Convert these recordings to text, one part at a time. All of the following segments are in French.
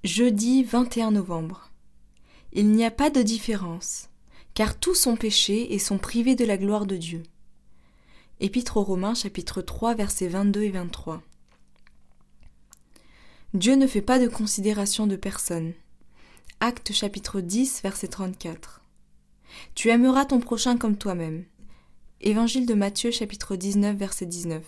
Jeudi 21 novembre. Il n'y a pas de différence, car tous ont péché et sont privés de la gloire de Dieu. Épître aux Romains, chapitre 3, versets 22 et 23. Dieu ne fait pas de considération de personne. Actes chapitre 10, verset 34. Tu aimeras ton prochain comme toi-même. Évangile de Matthieu, chapitre 19, verset 19.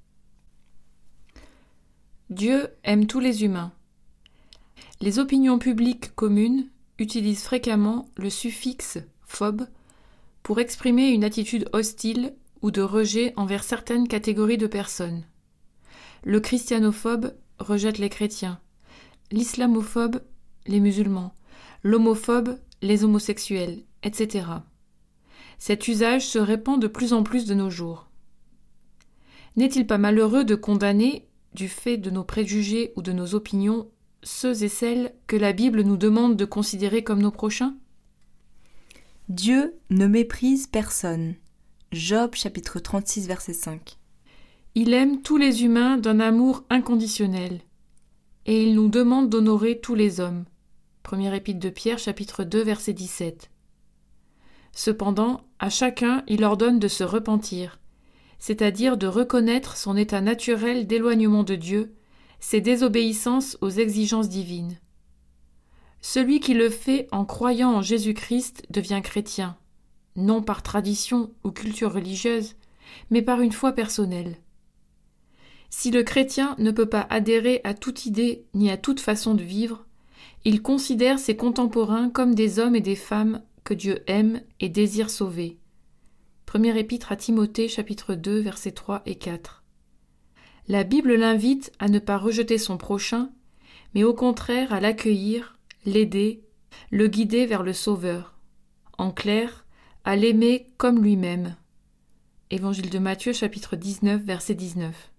Dieu aime tous les humains. Les opinions publiques communes utilisent fréquemment le suffixe « phobe » pour exprimer une attitude hostile ou de rejet envers certaines catégories de personnes. Le christianophobe rejette les chrétiens, l'islamophobe les musulmans, l'homophobe les homosexuels, etc. Cet usage se répand de plus en plus de nos jours. N'est-il pas malheureux de condamner, du fait de nos préjugés ou de nos opinions, ceux et celles que la Bible nous demande de considérer comme nos prochains? Dieu ne méprise personne. Job chapitre 36 verset 5. Il aime tous les humains d'un amour inconditionnel, et il nous demande d'honorer tous les hommes. Première épître de Pierre chapitre 2 verset 17. Cependant, à chacun il ordonne de se repentir, c'est-à-dire de reconnaître son état naturel d'éloignement de Dieu, ses désobéissances aux exigences divines. Celui qui le fait en croyant en Jésus-Christ devient chrétien, non par tradition ou culture religieuse, mais par une foi personnelle. Si le chrétien ne peut pas adhérer à toute idée ni à toute façon de vivre, il considère ses contemporains comme des hommes et des femmes que Dieu aime et désire sauver. Première épître à Timothée, chapitre 2, versets 3 et 4. La Bible l'invite à ne pas rejeter son prochain, mais au contraire à l'accueillir, l'aider, le guider vers le Sauveur. En clair, à l'aimer comme lui-même. Évangile de Matthieu, chapitre 19, verset 19.